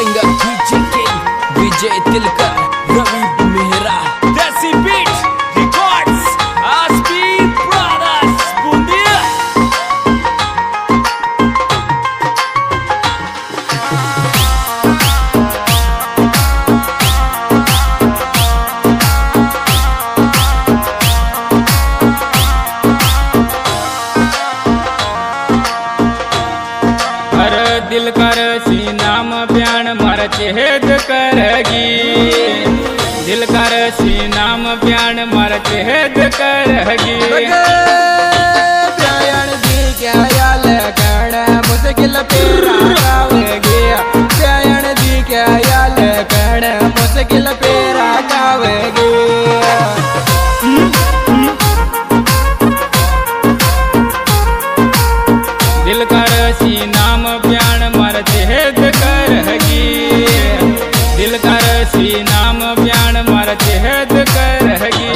Singer DJ Vijay Tilkar Ravi Mehra Desi beats records Aaspi brothers बूंदिया। दिल कर सी नाम बयान मर चेहद करगी, दिल कर सी नाम बयान मर चेहद करगी। बयान दी क्या याल कण मुश्किल पेरा गावेगी, बयान दी क्या याल कण मुश्किल पेरा गावेगी। दिल कर सी नाम बयान मर चेहद करगी, दिल कर सी नाम बयान मर चेहद करगी।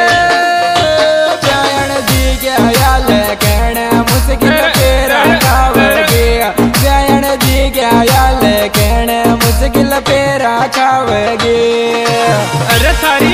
बयान दी क्या याल कण मुश्किल पेरा गावेगी, बयान दी क्या याल कण मुश्किल पेरा गावेगी। अरे सारी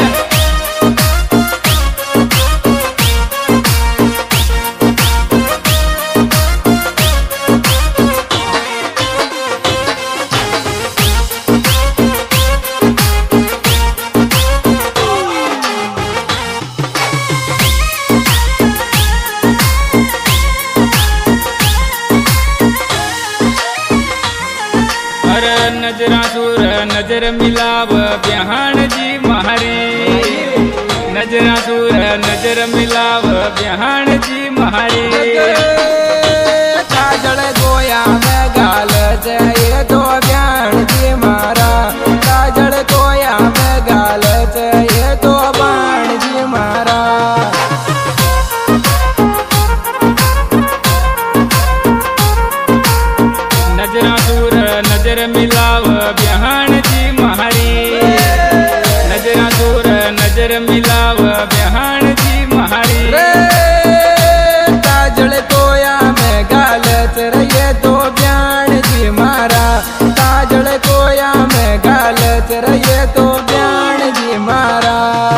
नजरा सुर नजर मिलाव ब्याहन जी महारी, नजरा सुर नजर मिलाव ब्याहन जी महारी। काजल गोया में गाल चाहिए तो ब्याहन जी मारा, काजल गोया में गाल चाहिए तो बाण जी मारा। नजरा सुर नजर मिलाव ब्याहन जी महारी, नजरा सुर नजर मिलाव ब्याहन जी महारी। काजल गोया में गाल चाहिए तो ब्याहन जी मारा, काजल गोया में गाल चाहिए तो ब्याहन जी मारा।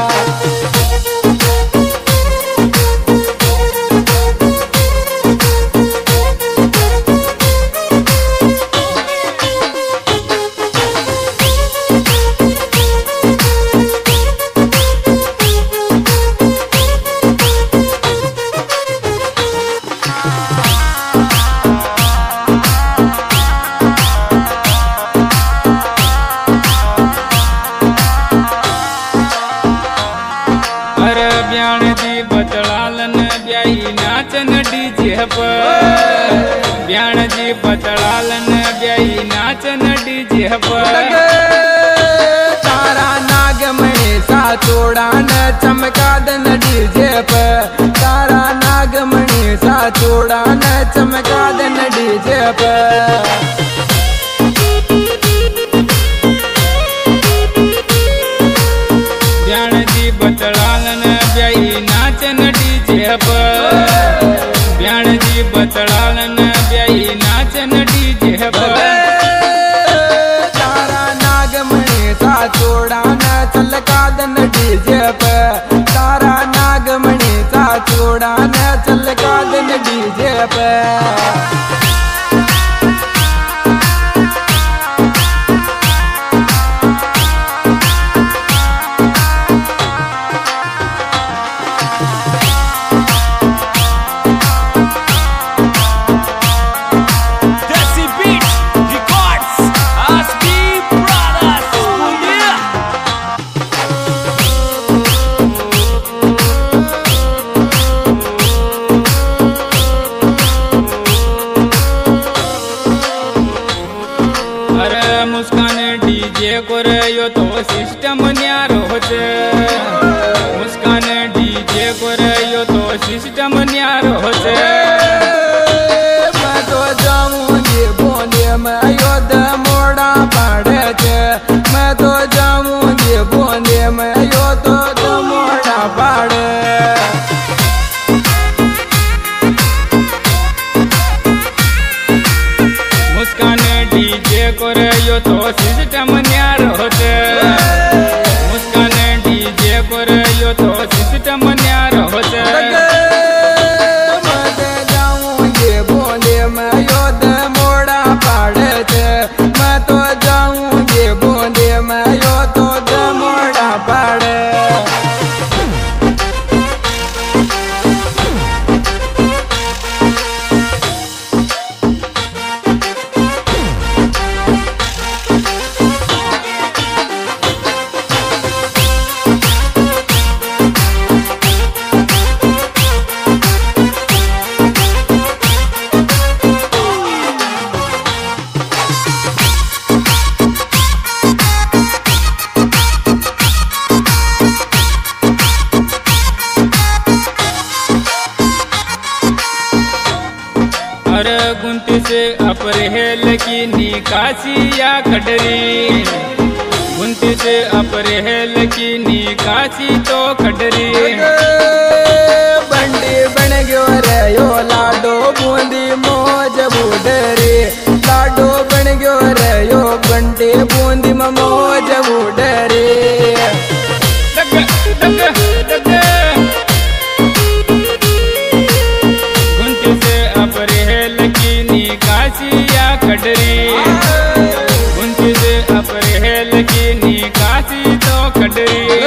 ब्याण जी बतलालन ब्याई नाचन डीजे पर, ब्याण जी बतलालन ब्याई नाचन डीजे पर। तारा नागमणि सा चोड़ान चमका दन डीजे पर, तारा नागमणि सा चोड़ान चमका दन डीजे पर। ब्याण जी बतलालन ब्याई नाचन डीजे पर, ब्याण जी बतलालन ब्याई नाचन डीजे पर। तारा नागमणि सा चोड़ान चलका दन डीजे पर, तारा नागमणि सा चोड़ान चलका दन डीजे पर। Desi beats records Aaspi brothers बूंदिया। अरे मुस्कान डीजे को रयो तो सिस्टम न्यारो होते, मुस्कान डीजे को रयो तो सिस्टम न्यारो होते। मैं तो जाऊंगी बोले मैं योद मोड़ा पाड़े थे, मैं तो जाऊंगी बोले मैं योद मोड़ा पाड़े। मुस्कान डीजे को यो तो सिस्टम न्यारो छे मुस्कान डीजे पर यो तो सिस्टम न्यारो छे मत जाऊं ये बोले मैं योद मोड़ा पाड़े छे मैं तो जाऊं ये बोले मैं यो तो मोड़ा पाड़े अरे गुंती से अपरहेल की निकासी या खडरी गुंती से अपरहेल की निकासी तो खडरी बंडी बन गयो रे यो लाडो बूंदी मौज बूडरी लाडो बन गयो रे यो बंडी बूंदी में मौज बूडरी गुंती से अपरहेल की निकासी या खडरी गुंती से अपरहेल की निकासी तो खडरी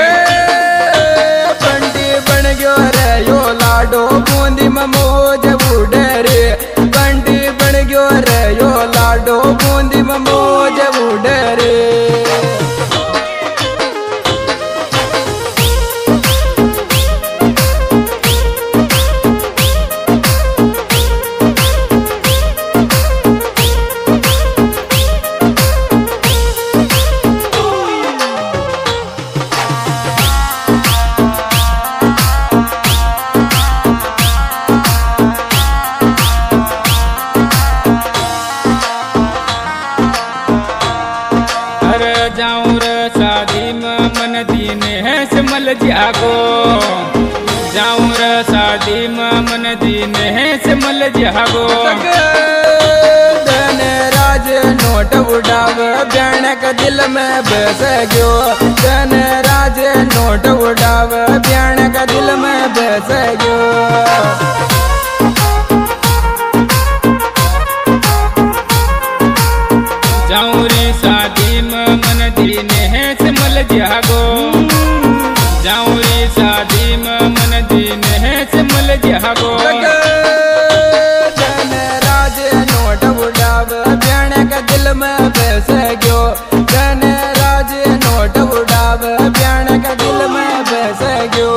बंडी बन गयो रे यो लाडो बूंदी में मौज बूडरी बंडी बन गयो रे यो लाडो बूंदी में मौज बूडरी जाऊं रे शादी में मन दीन है समल जागो जाऊं रे शादी में मन दीन है समल जागो धन राज नोट उड़ाव भयानक दिल में बस गयो धन राज नोट उड़ाव भयानक दिल में बस गयो जाऊं रे शादी में मन दीन है समल जागो जाऊं रे शादी में मन दीन है समल जागो धन राज नोट उड़ाव भयानक दिल में बस गयो धन राज नोट उड़ाव भयानक दिल में बस गयो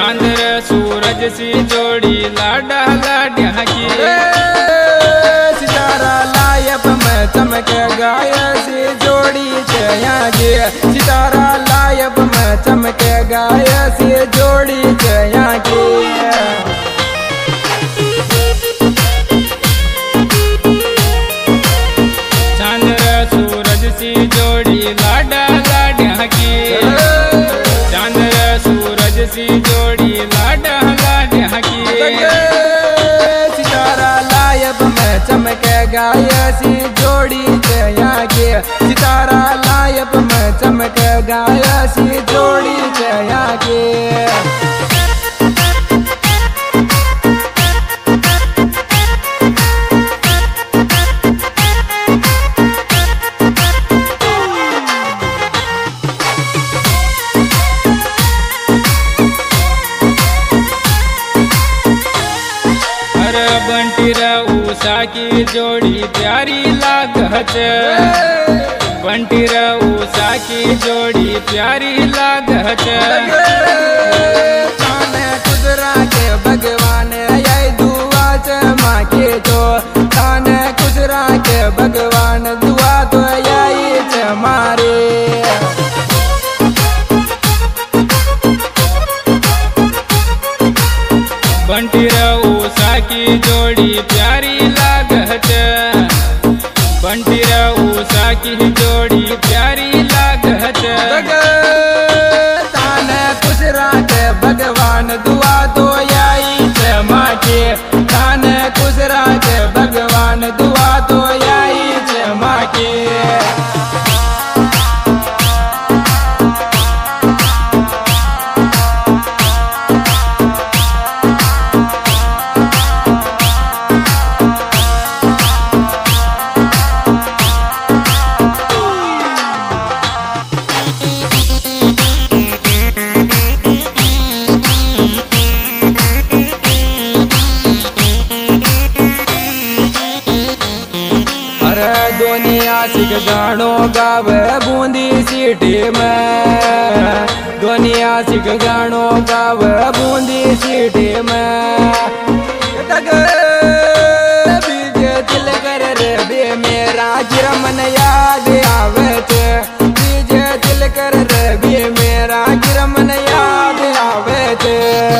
चांद रे सूरज सी जोड़ी लाडा लाड्या की सितारा लायब में चमके गाया सी जोड़ी चया गे सितारा लायब में चमके गाया सी जोड़ी चया गे चांद रे सूरज सी जोड़ी लाडा लाड्या की चांद रे सूरज सी जोड़ी लाडा लाड्या की सितारा लायब में चमके गाया सी जोड़ी चया गे सितारा लायब में चमके गाया सी जोड़ी चया गे बंटी रे उषा की जोड़ी प्यारी लागत बंटी रे उषा की जोड़ी प्यारी लागत ताने कुदरा के भगवान यही दुआ माँ के तो ताने कुदरा के भगवान दुआ तो यही मारे बंटी रे उषा की जोड़ी प्यारी लागत बंटी रे उषा की जोड़ी प्यारी लागत ताने कुदरा के भगवान दुआ तो यही माँ के ताने कुदरा के भगवान दुआ तो यही माँ के दुनिया सिख गानो गावे बूंदी सिटी में दुनिया सिख गानो गावे बूंदी सिटी में बीजे दिल कर रे बे मेरा गिरमन याद आवे थे बीजे दिल कर रे बे मेरा गिरमन याद आवे थे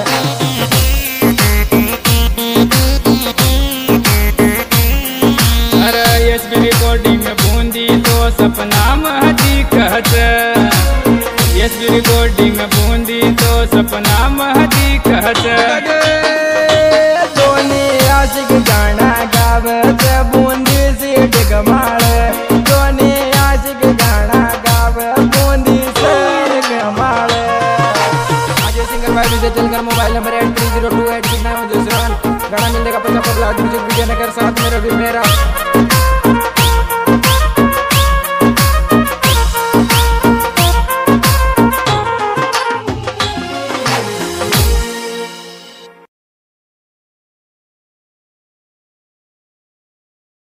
रिकॉर्डिंग बूंदी तो सपना में हकीकत यस रिकॉर्डिंग बूंदी तो सपना में हकीकत दोनी आशिक गाना गावे बूंदी सीट कमाल दोनी आशिक गाना गावे बूंदी सीट कमाल आज सिंगर भाई से चलकर मोबाइल नंबर 83028691 गाना मिलने का पता पर लाद मुझे विजयनगर साथ में रवि मेरा